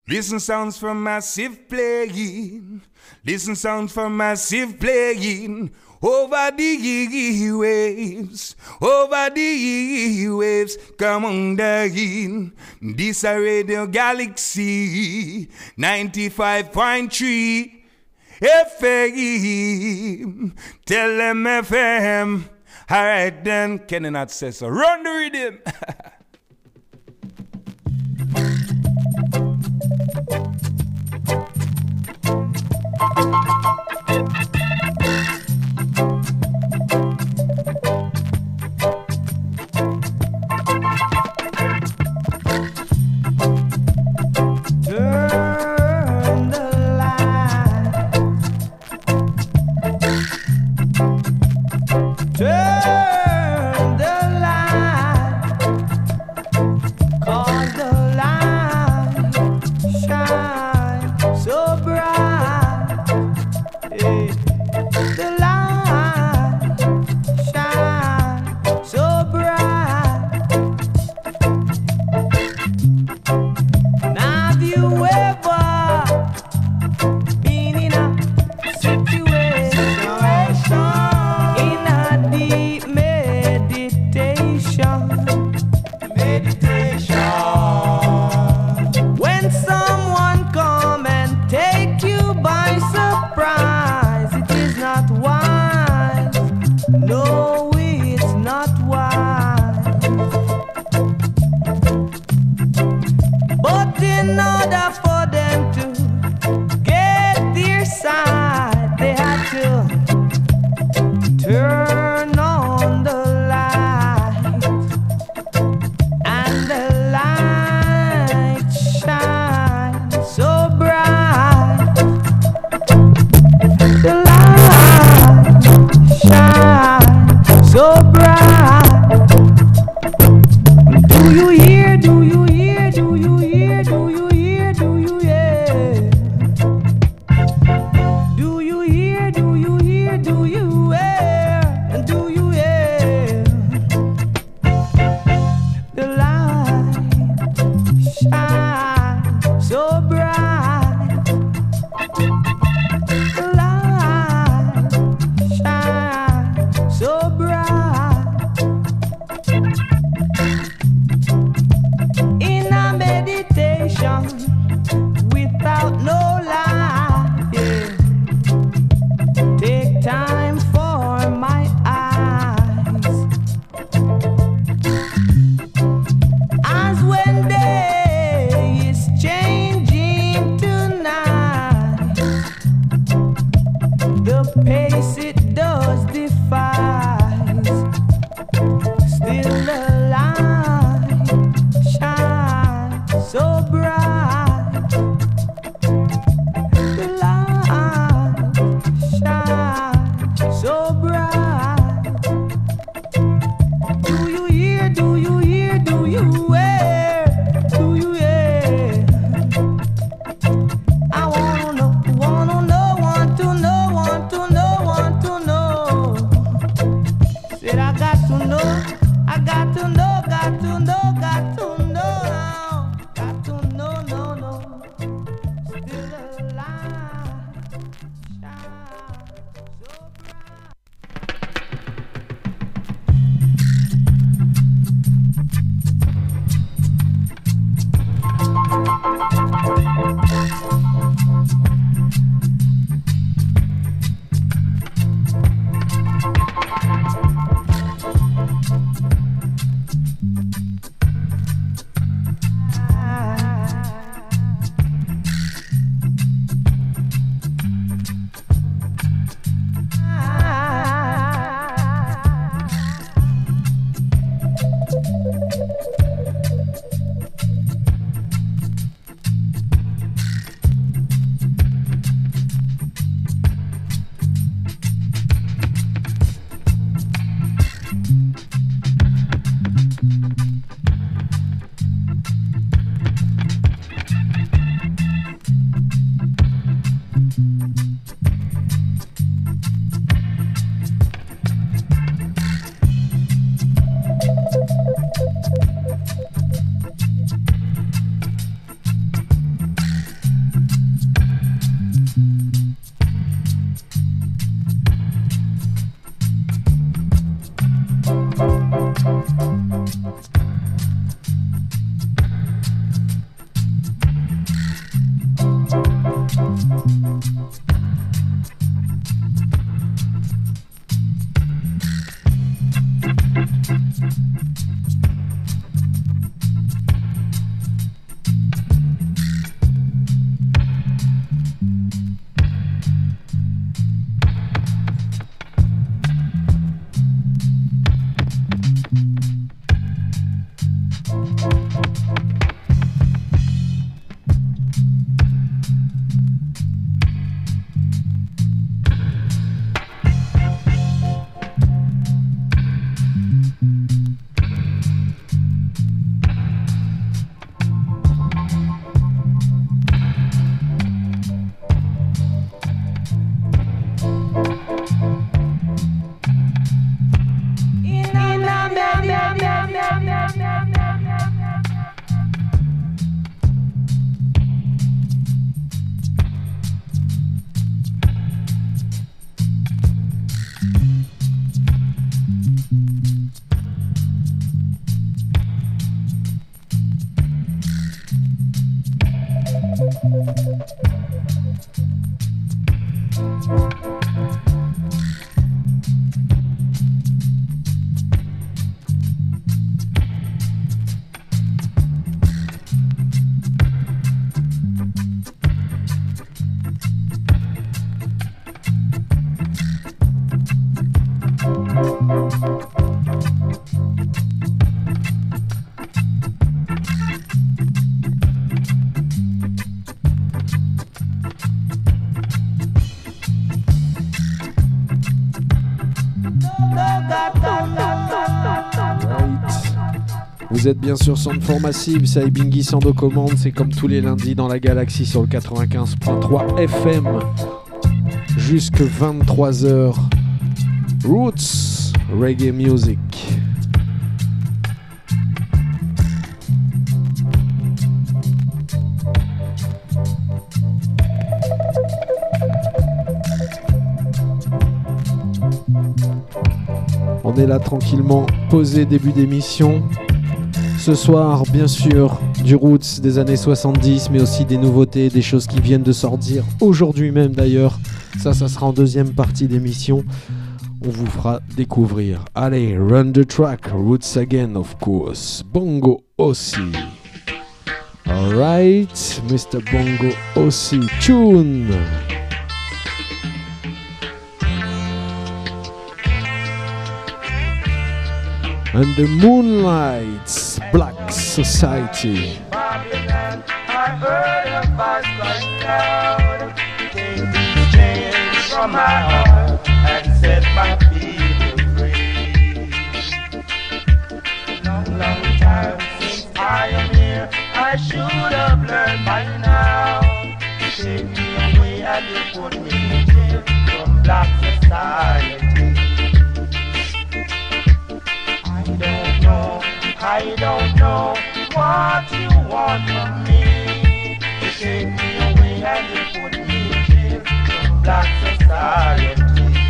Listen sounds from massive playing. Listen sounds from massive playing. Over the waves, over the waves, come on down. This a Radio Galaxy 95.3 FM. Tell them FM. Alright then, Kenny Not says so. Run the rhythm. Want to know Vous êtes bien sûr Soundform Massive, c'est Ibingi Sando Commande, c'est comme tous les lundis dans la galaxie sur le 95.3 FM jusque 23h. Roots Reggae Music. On est là tranquillement, posé début d'émission. Ce soir, bien sûr, du Roots des années 70, mais aussi des nouveautés, des choses qui viennent de sortir aujourd'hui même d'ailleurs. Ça sera en deuxième partie d'émission. On vous fera découvrir. Allez, run the track, Roots again, of course. Bongo Ossi. Alright, Mr. Bongo Ossi, tune. And the Moonlights, Black Society. Babylon, I heard a voice crying loud. Take the chains from my heart and set my people free. Long, long time since I am here, I should have learned by now. Take me away and you put me in jail from black society. I don't know what you want from me. You take me away and you put me in jail from black society.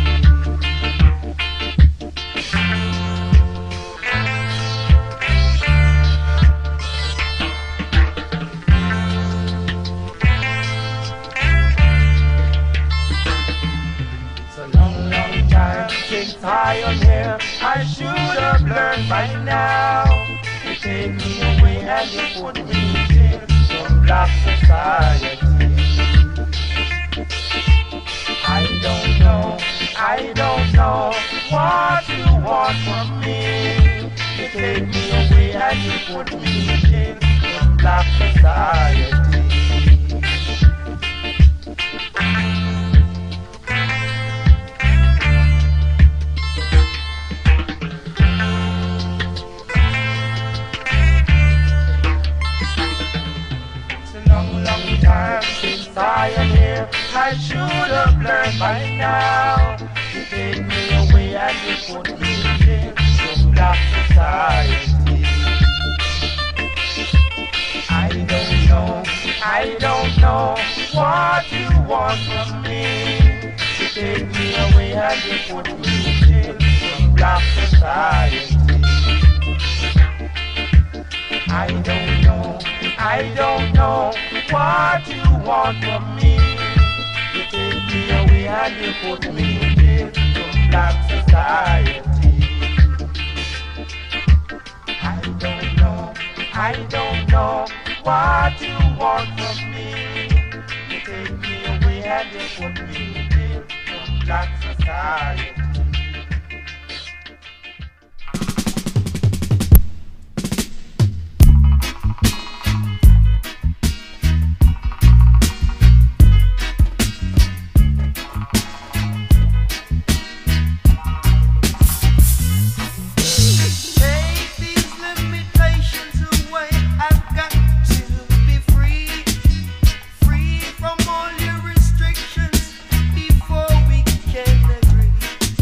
It's a long, long time since I am here. I should have learned by now. You take me away and you put me in jail from black society. I don't know what you want from me. You take me away and you put me in jail from black society. Since I am here, I should have learned by now. You take me away and you put me in jail from black society. I don't know what you want from me. You take me away and you put me in jail from black society. I don't know what you want from me. me away and you put me in jail from black society. I don't know what you want from me. You take me away and you put me in jail from black society. Free from all your restrictions before we can agree.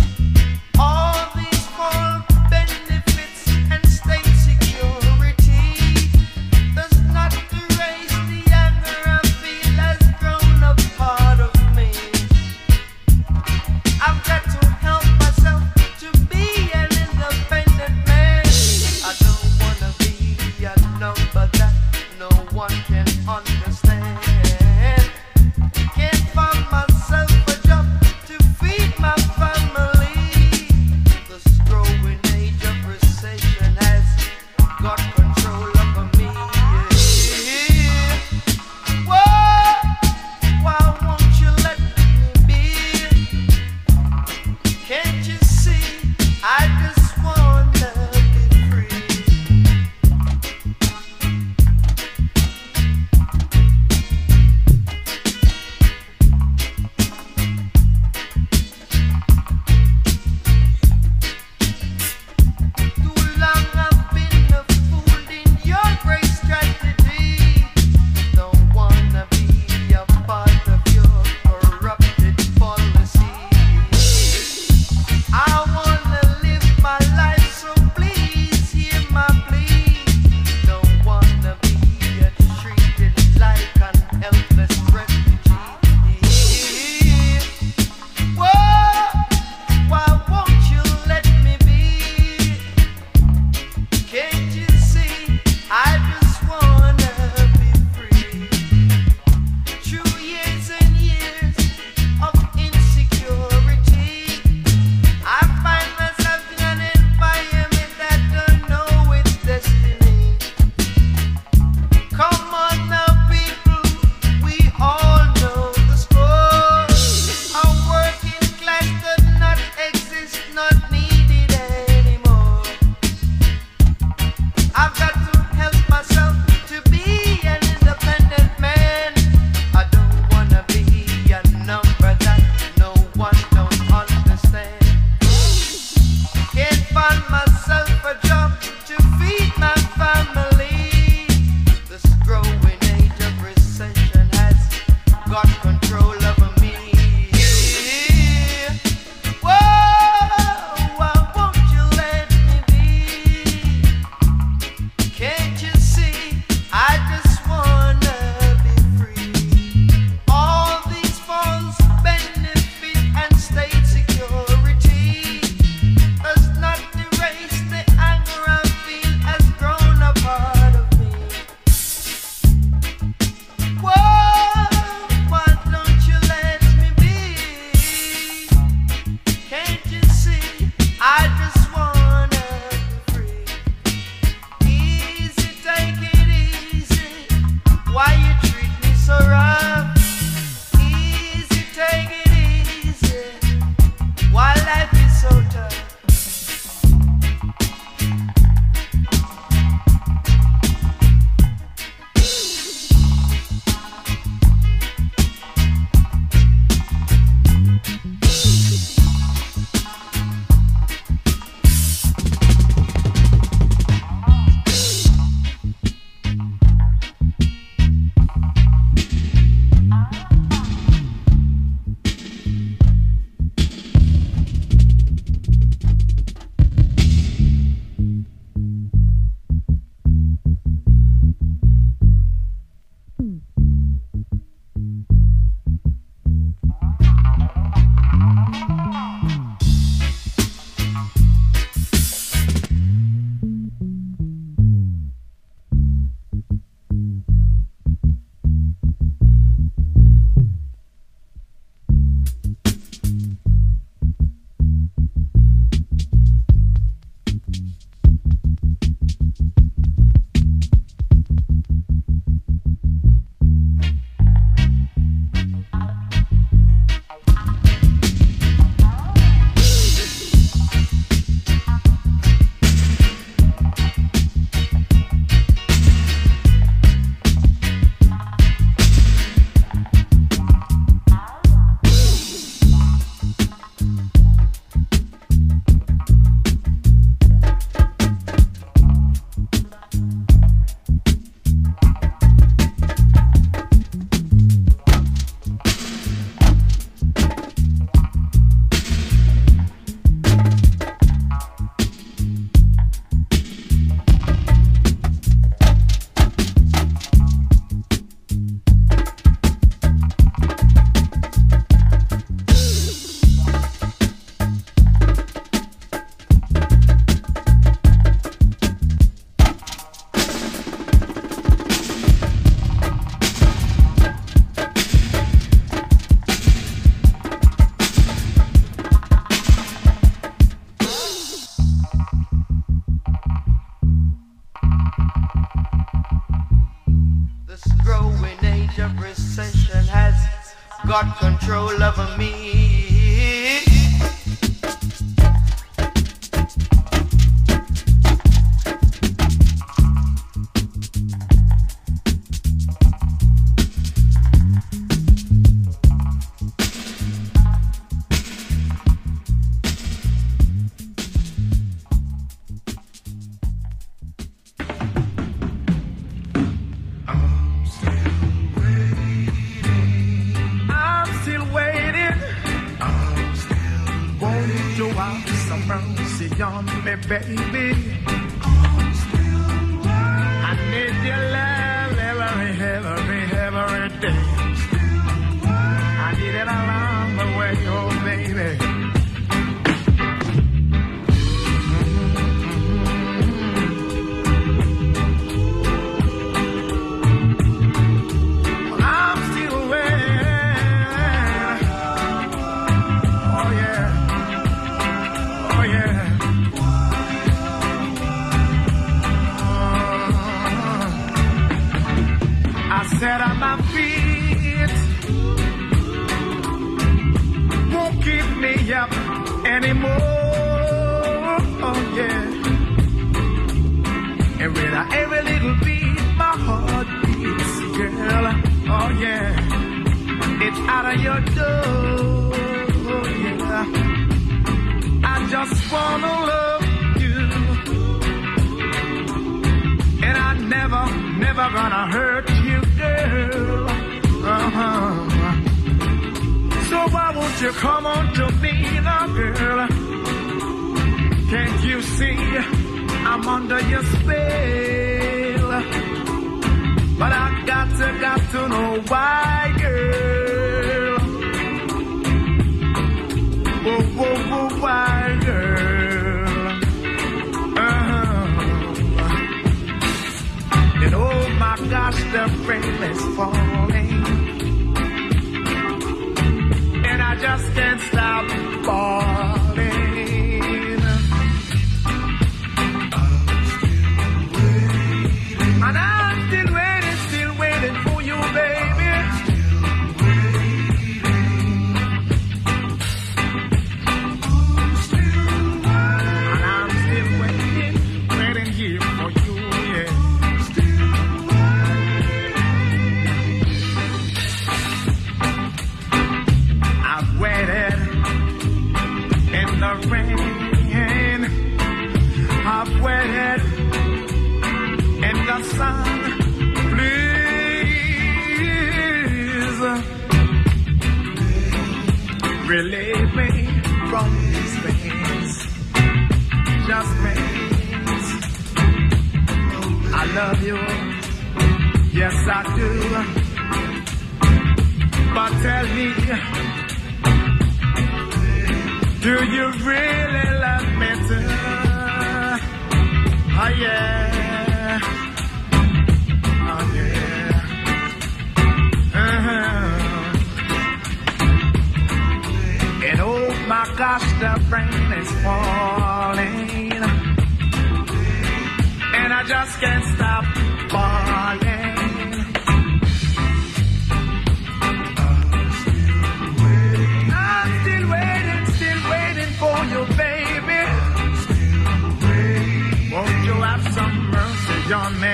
depression has got control over me. Baby, I need your love every day. I need it along the way, oh baby. I'm still waiting. Oh yeah, oh yeah. Set on my feet won't keep me up anymore. Oh yeah. And with every little beat, my heart beats, girl. Oh yeah. It's out of your door. Oh yeah. I just wanna love you, and I never gonna hurt you, girl. So why won't you come on to me now, girl? Can't you see I'm under your spell? But I got to know why, girl. Oh, why, girl? And oh my gosh, the rain is falling, and I just can't stop falling. And I'm still waiting for you, baby. And I'm still waiting here for you, yeah. Waited in the rain, I've waited in the sun. Please relieve me from these pains, just pains. I love you, yes I do, but tell me, do you really love me too? Oh yeah, oh yeah. And oh my gosh, the rain is falling, and I just can't stop falling. For you, baby, won't you have some mercy on me?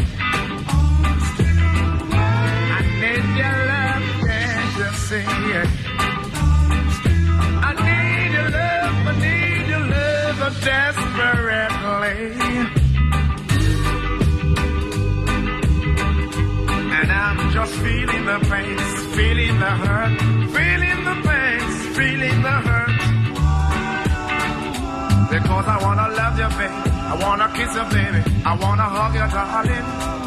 I need your love, can't you see it? I need your love desperately. And I'm just feeling the pain, feeling the hurt, feeling the pain, feeling the hurt. Because I wanna love you, baby. I wanna kiss you, baby. I wanna hug you, darling.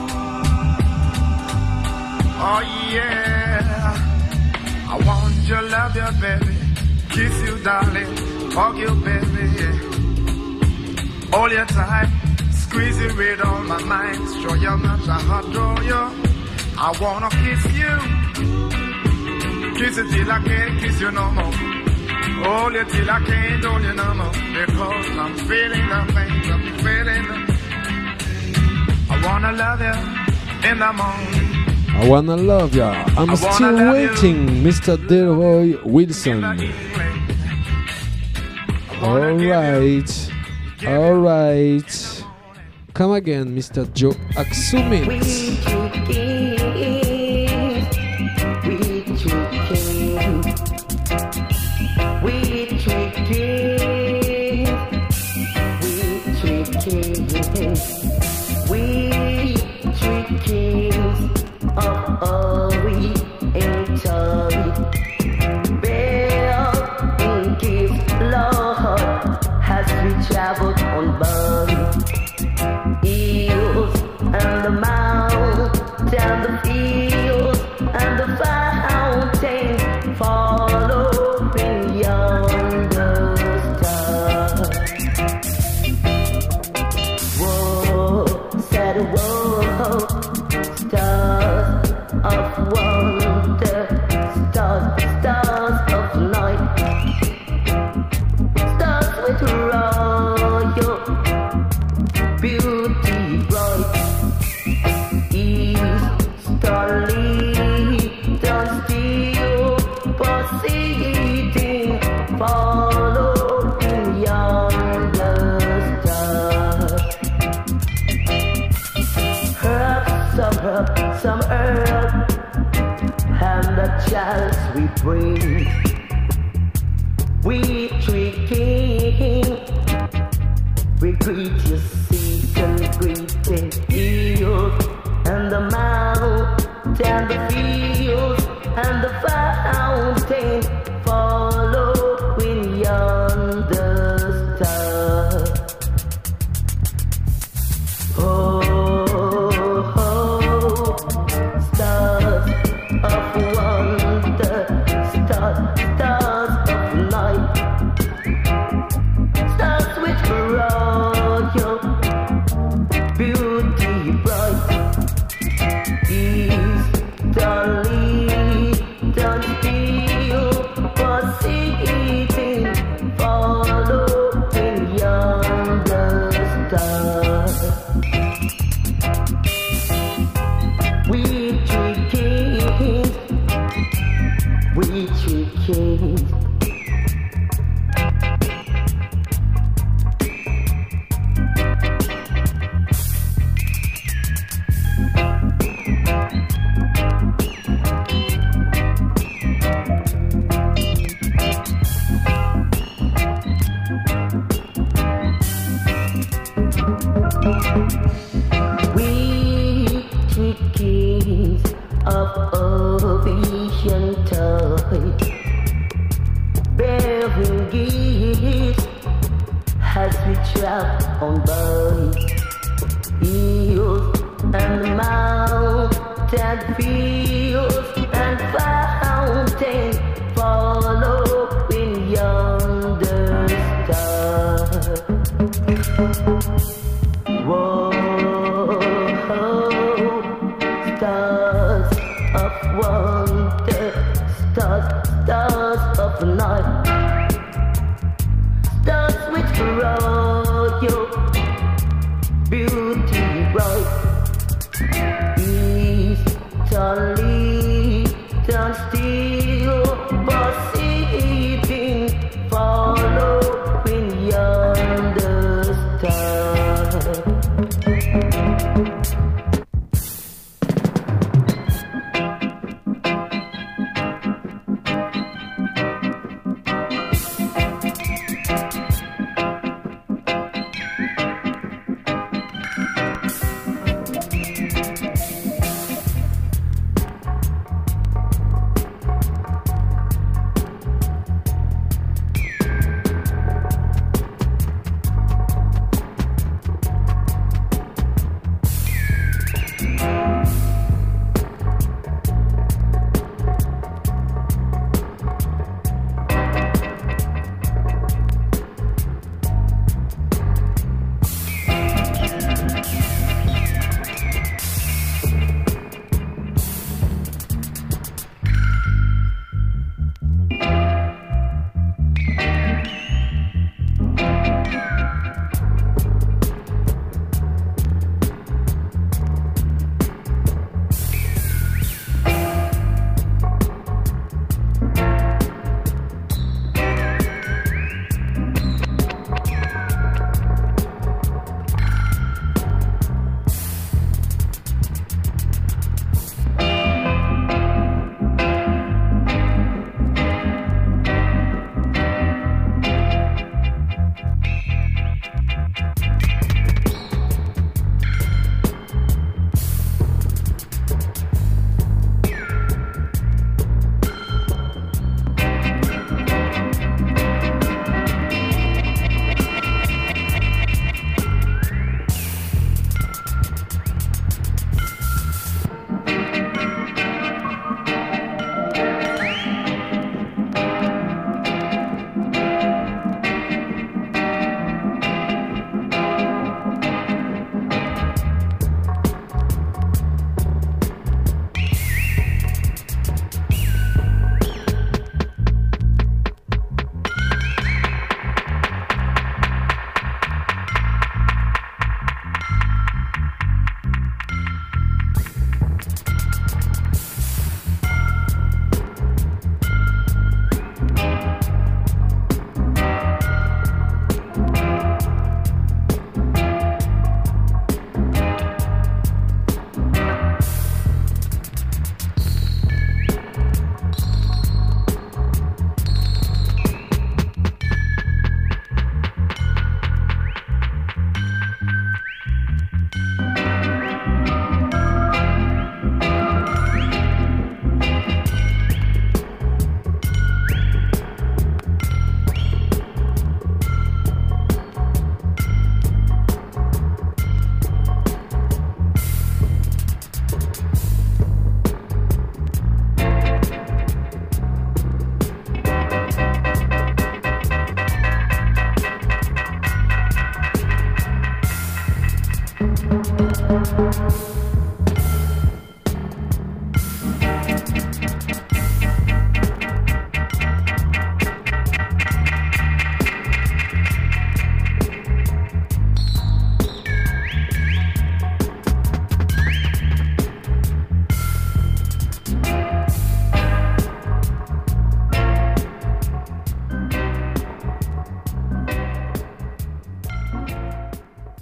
Oh yeah. I want you, love you, baby. Kiss you, darling. Hug you, baby. Hold you tight. Squeeze you with all my might. Show you much I adore you. I wanna kiss you. Kiss you till I can't kiss you no more. Hold you till I can't hold you no more. Because I'm feeling the pain, I'm feeling the... I wanna love you in the morning, I wanna love ya. I'm still waiting, Mr. Delroy Wilson. Alright. Alright. Come again, Mr. Joe Aksumit. Traveled on bodies, hills and the mountain, the fields and the fountain, following yonder star. Whoa, said whoa, stars of wonder, stars, stars of night, stars with beauty bright, east starlit, don't still proceeding, following yonder star. Some herb, and the chalice we bring, we drinking, we greet you. Greeting hills and the mountain, the fields and the fountain, following yonder star. Oh, oh, stars of wonder, stars, stars of night, stars with royal beauty bright, east darling, don't feel proceeding, following yonder star. We three kings. Of ocean tide, bearing gifts as we travel on bodies, hills and mountain, fields and fountain, following yonder star. Whoa, stars of wonder, stars, stars of night, stars with royal beauty bright, east starlit, don't still proceeding, following yonder star.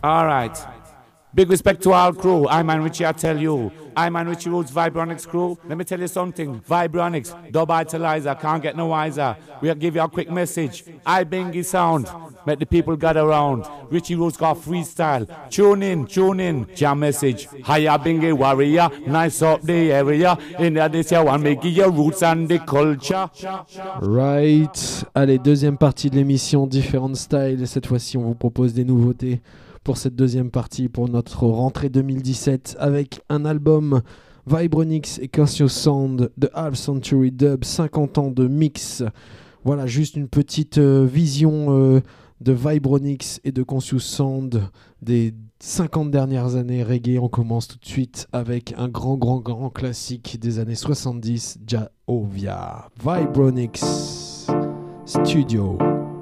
All right. Big respect to all crew. I'm Man Richie, I tell you. I'm Man Richie Roots Vibronics crew. Let me tell you something. Vibronics, dub italizer, can't get no wiser. We'll give you a quick message. I Bingy sound. Make the people gather around. Richie Roots got freestyle. Tune in. Jam message. Hiya Bingy warrior. Nice up the area. In this year one, make your roots and the culture. Right. Allez, deuxième partie de l'émission, différentes styles. Cette fois-ci, on vous propose des nouveautés pour cette deuxième partie, pour notre rentrée 2017, avec un album Vibronix et Conscious Sound de Half Century Dub, 50 ans de mix. Voilà, juste une petite vision de Vibronix et de Conscious Sound des 50 dernières années reggae. On commence tout de suite avec un grand classique des années 70, Jah Ovia. Vibronix Studio.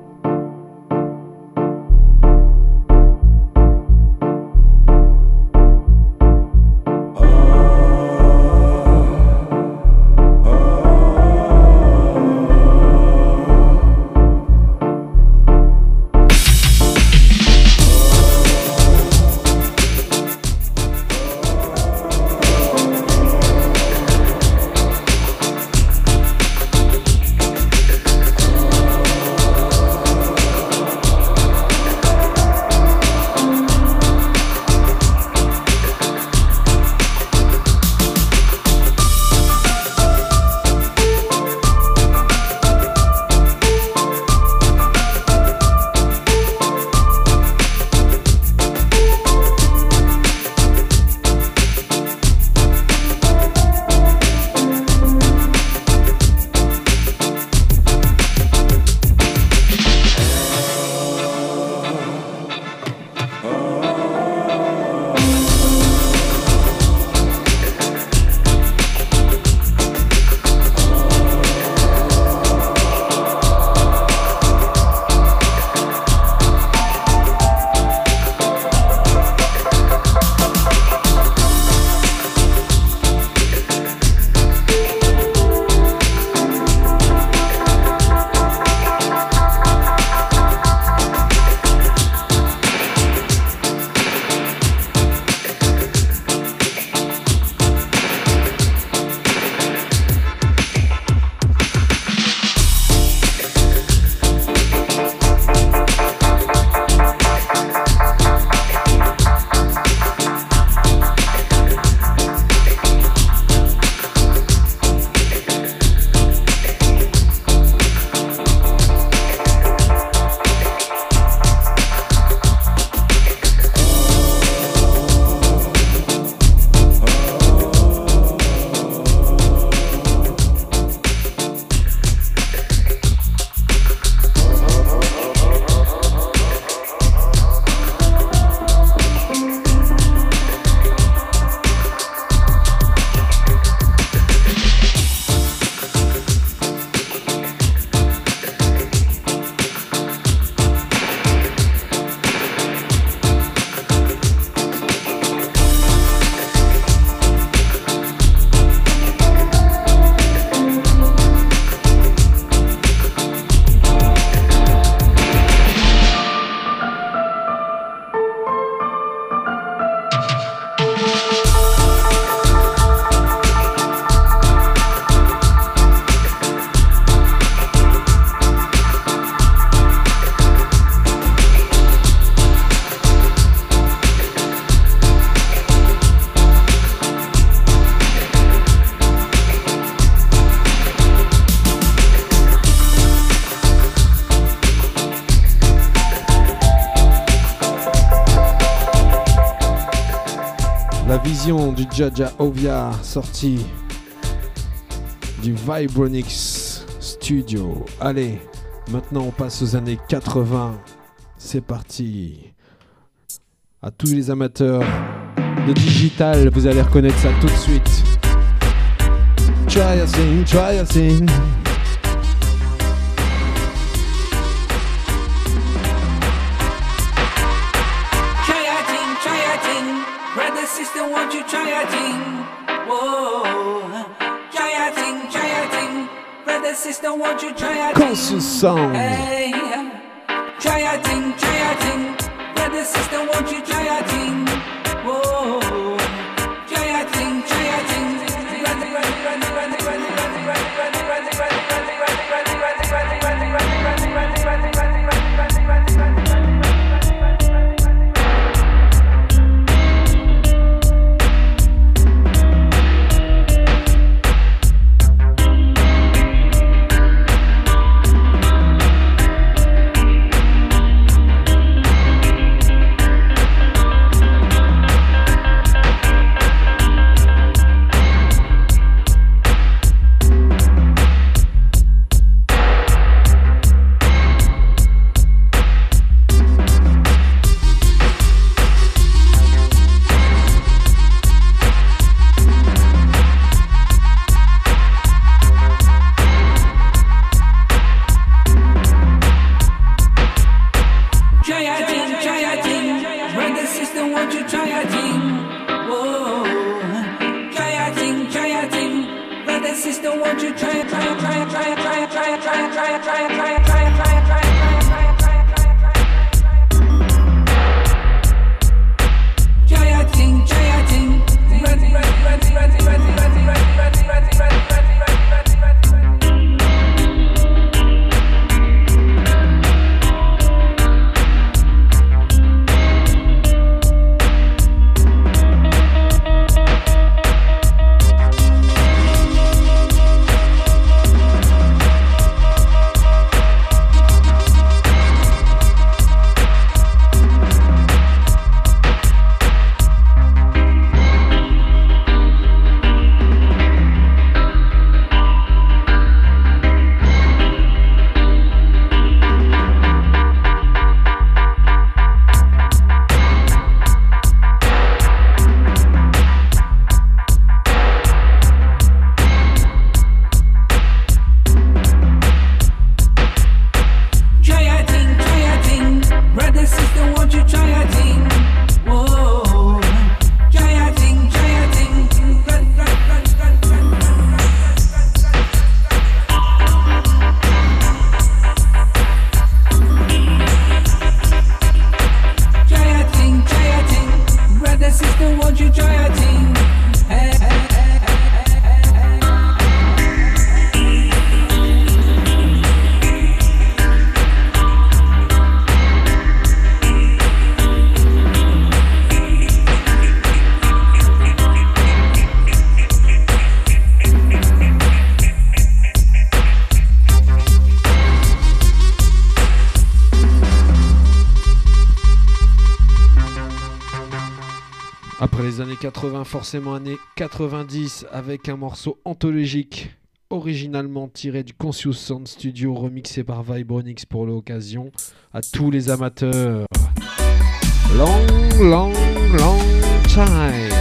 Du Jah Ovia, sorti du Vibronix Studio. Allez, maintenant on passe aux années 80. C'est parti. À tous les amateurs de digital, vous allez reconnaître ça tout de suite. Try a thing, try a thing. Sister, won't you try a thing? Whoa, try a thing. Brother, sister, won't you try a thing? Conscious Sound. Hey, try a thing. Brother, sister, won't you try a thing? Whoa, try a thing, try a thing. Après les années 80, forcément années 90, avec un morceau anthologique, originalement tiré du Conscious Sound Studio, remixé par Vibronix pour l'occasion, à tous les amateurs. Long, long, long time.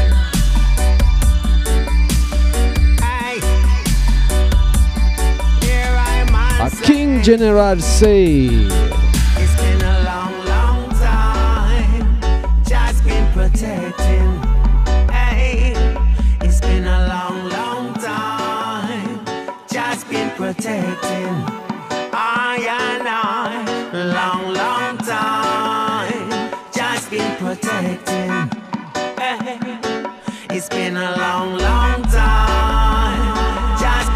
A King General say. It's been a long, long time, just been protecting. Hey, it's been a long, long time, just been protecting. I and I, long, long time, just been protecting. Hey, it's been a long, long time, just.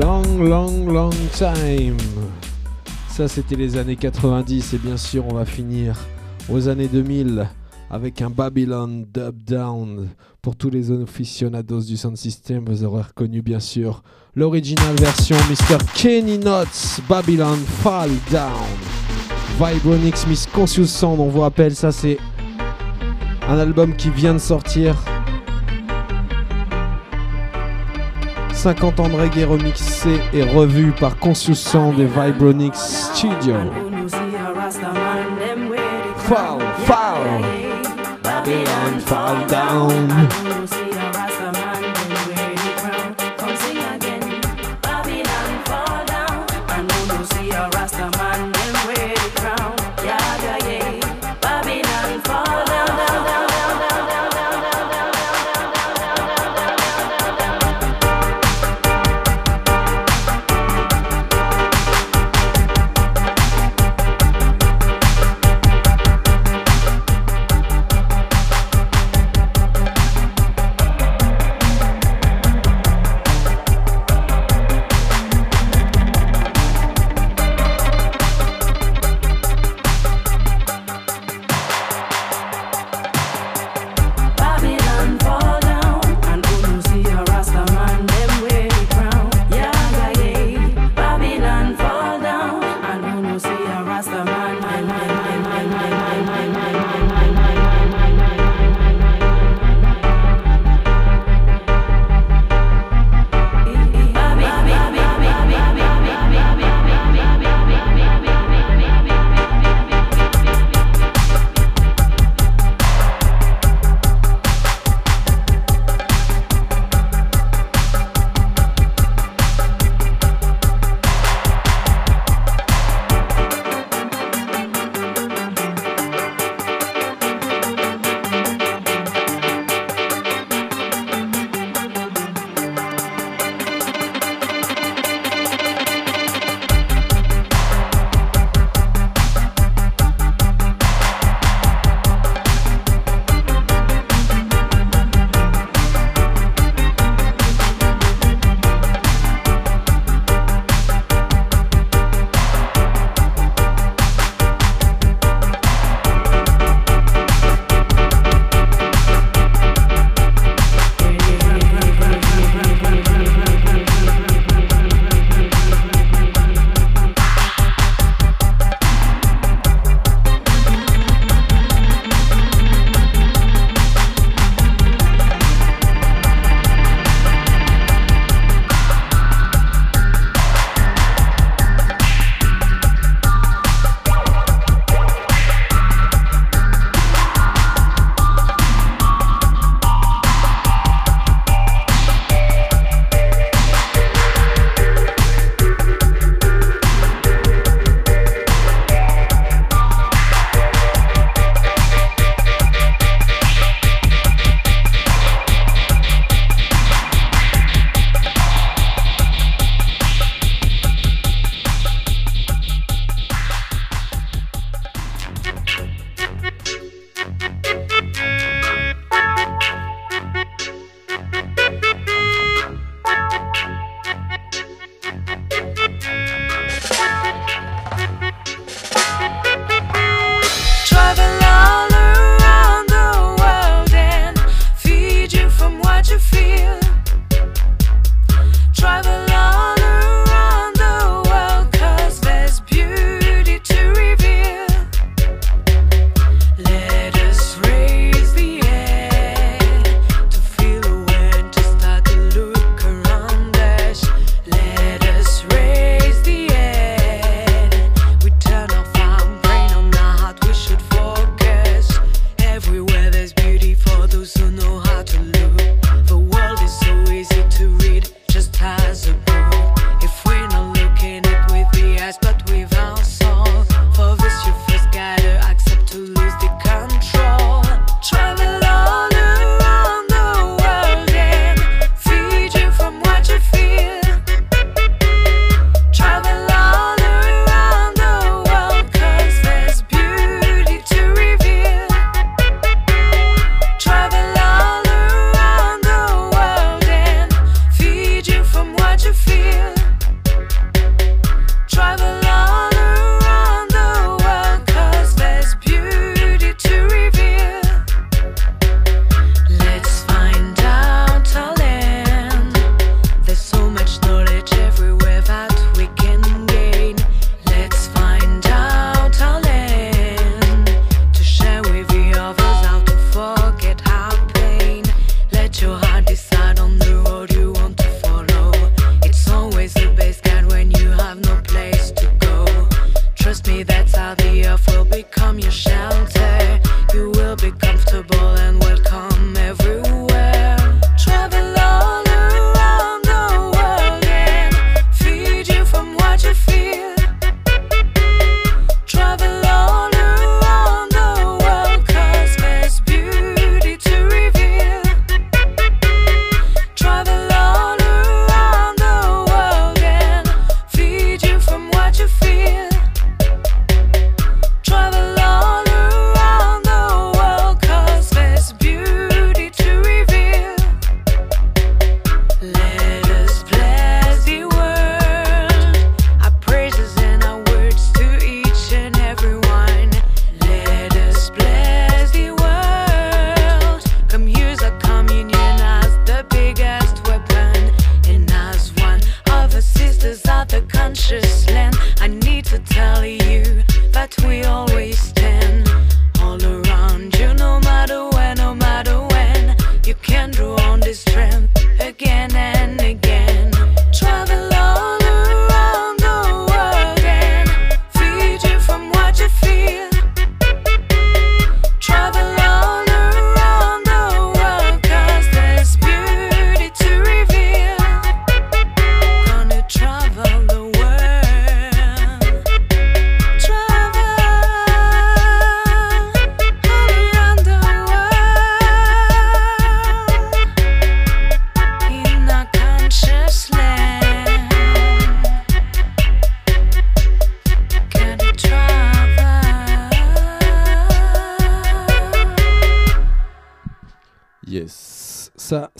Long time. Ça, c'était les années 90 et bien sûr, on va finir aux années 2000 avec un Babylon Dub Down. Pour tous les aficionados du sound system, vous aurez reconnu bien sûr l'original version Mr. Kenny Knotts, Babylon Fall Down. Vibronix Miss Conscious Sound, on vous rappelle, ça c'est un album qui vient de sortir. 50 ans de reggae remixé et revu par Conscious Sound et Vibronix Studio. Fall, Babylon fall down.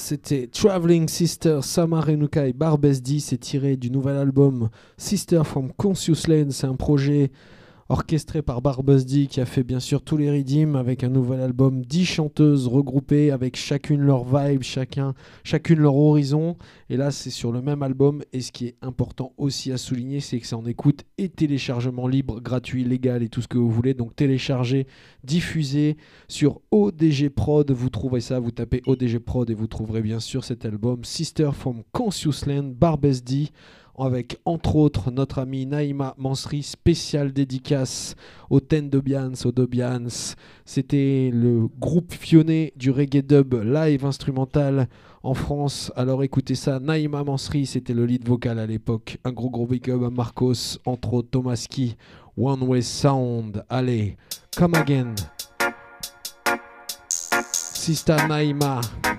c'était Traveling Sister, Sama Renuka et Barbesdi. C'est tiré du nouvel album Sister from Conscious Lane. C'est un projet orchestré par Barbesdi qui a fait bien sûr tous les rythmes avec un nouvel album, 10 chanteuses regroupées avec chacune leur vibe, chacune leur horizon. Et là c'est sur le même album, et ce qui est important aussi à souligner, c'est que c'est en écoute et téléchargement libre, gratuit, légal et tout ce que vous voulez. Donc téléchargez, diffusez sur ODG Prod, vous trouverez ça, vous tapez ODG Prod et vous trouverez bien sûr cet album Sister from Conscious Land, Barbesdi, avec entre autres notre amie Naïma Mansri, spéciale dédicace aux Ten Dobians, aux Dobians. C'était le groupe pionnier du reggae dub live instrumental en France. Alors écoutez ça, Naïma Mansri, c'était le lead vocal à l'époque. Un gros big up à Marcos, entre autres Tomaski, One Way Sound. Allez, come again. Sister Naïma.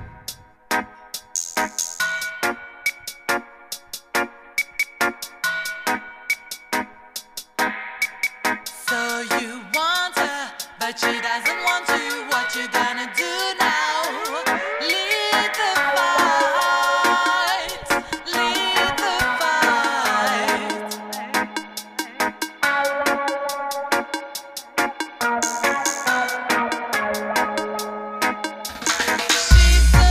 But she doesn't want to. What you gonna do now? Lead the fight. Lead the fight. She's so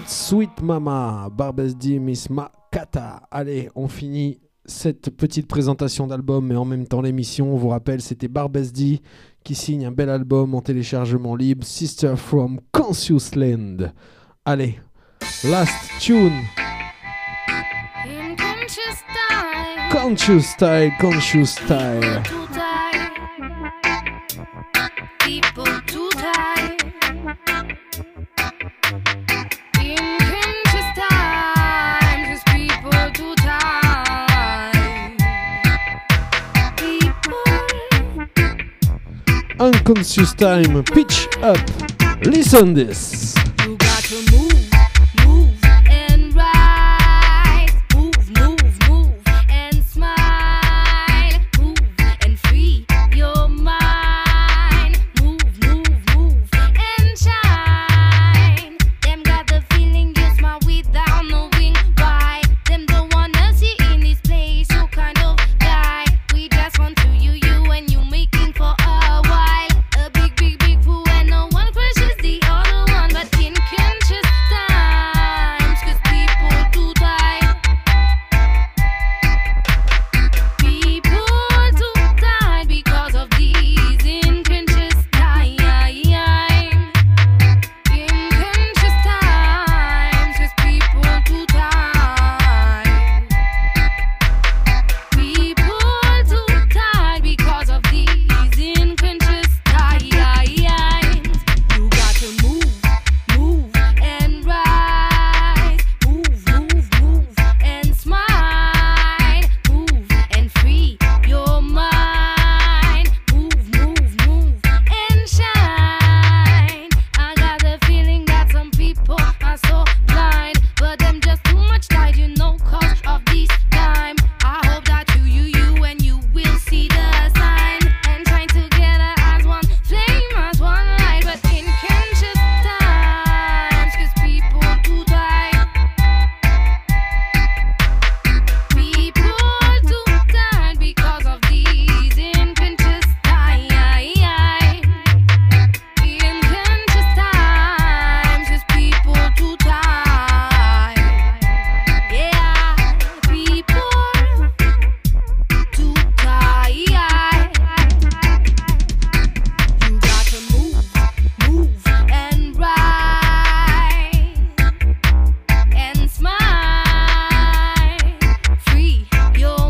Sweet Sweet Mama, Barbes D, Miss Makata. Allez, on finit cette petite présentation d'album et en même temps l'émission. On vous rappelle, c'était Barbes D qui signe un bel album en téléchargement libre, Sister from Conscious Land. Allez, last tune. Conscious style, conscious style. People too tired. In conscious time, just people too tired. People. Unconscious time, pitch up. Listen this. You got to move, move and rise. Move, move, move and smile. Move and free your mind. Move, move, move and shine. Them got the feeling you smile without knowing why. Them don't wanna see in this place you kind of die. We just want to you and you making for a while. A big, big, big fool and no one crushes the other one. But in conscious times, 'cause people too tired. People too tired because of these inconscious times. Inconscious times, 'cause people too tired. People too tired because of these inconscious times. You got to move, move and rise. Move, move, move and smile. Move and free your mind. Move, move, move and shine. I got the feeling that some people are so blind, but them just too much tired, you know, 'cause of this time. I hope that you and you will see the sign and shine together as one flame, as one light. But in conscious times, 'cause people too tired. People too tired because of these inconscious times. Inconscious times, 'cause people too tired. Yeah, people too tired. You got to move, move and rise and smile. Free your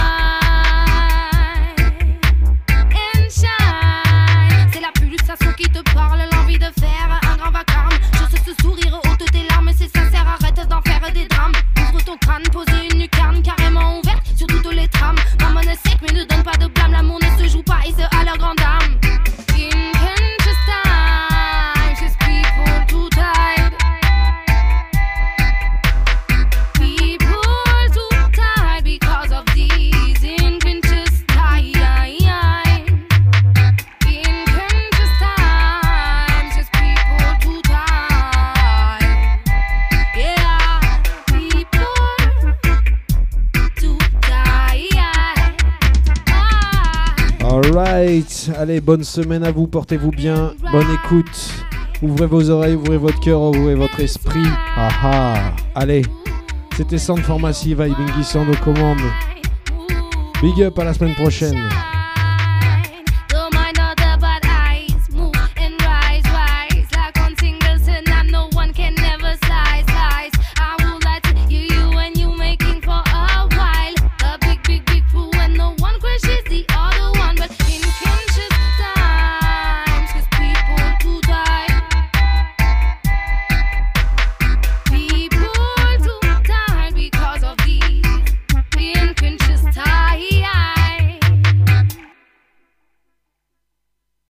mind and shine. C'est la pulsation qui te parle, l'envie de faire un grand vacarme. Juste ce sourire ôte tes larmes, c'est sincère, arrête d'en faire des drames. Ouvre ton crâne, pose une lucarne carrément ouverte sur toutes les trames. Maman est sec mais ne donne pas de blâme, l'amour ne se joue pas et c'est à leur grande âme. Inconscious times, 'cause people too tired. People too tired because of these inconscious times. Inconscious times, 'cause people too tired. Yeah, people too tired. Alright, allez, bonne semaine à vous, portez-vous bien, bonne écoute. Ouvrez vos oreilles, ouvrez votre cœur, ouvrez votre esprit. Allez, c'était Sound for Massive, Vibing Sound aux commandes. Big up, à la semaine prochaine.